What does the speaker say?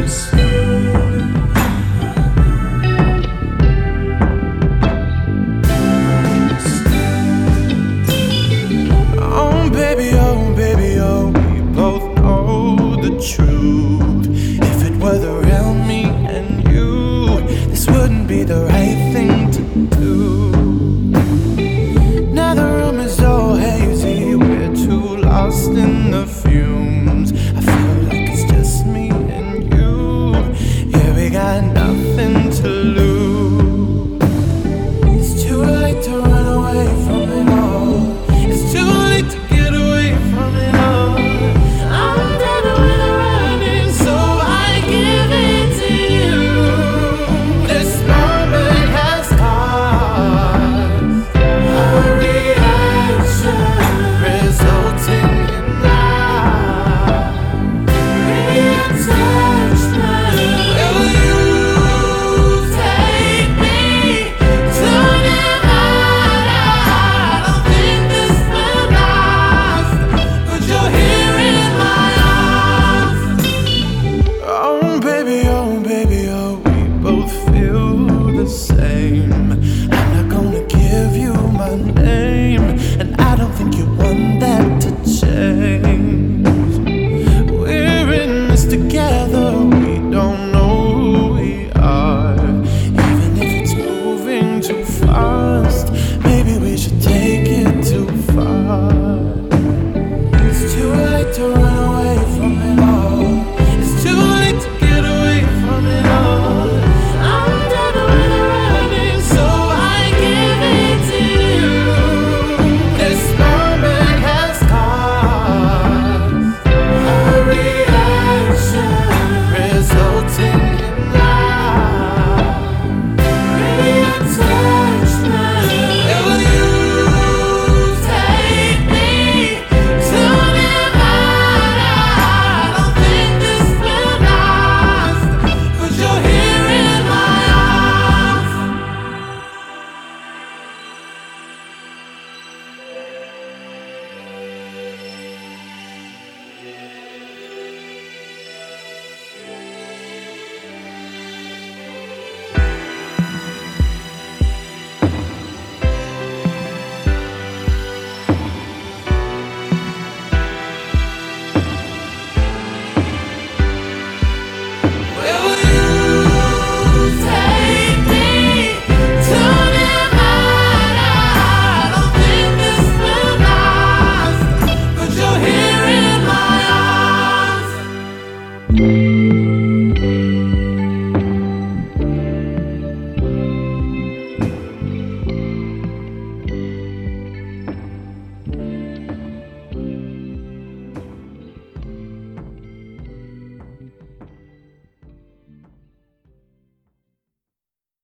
Oh baby, oh, we both know the truth. If it were the real me and you, this wouldn't be the right thing to do. Now the room is all hazy, we're too lost in the fumes. I feel like it's just me and you. Yeah, we got nothing to lose. It's too late to run away from it all. It's too late to get away from it all. I'm done with the running, so I give it to you. This moment has caused a reaction resulting in reattachment. Will you take me to Nevada? I don't think this will last, but you're here in my arms. Oh baby, oh, we both feel the same. I'm not gonna give you my name, and I don't think you want that to change. We're in this together, we don't know who we are. Even if it's moving too fast, maybe we should take it too far. It's too late to run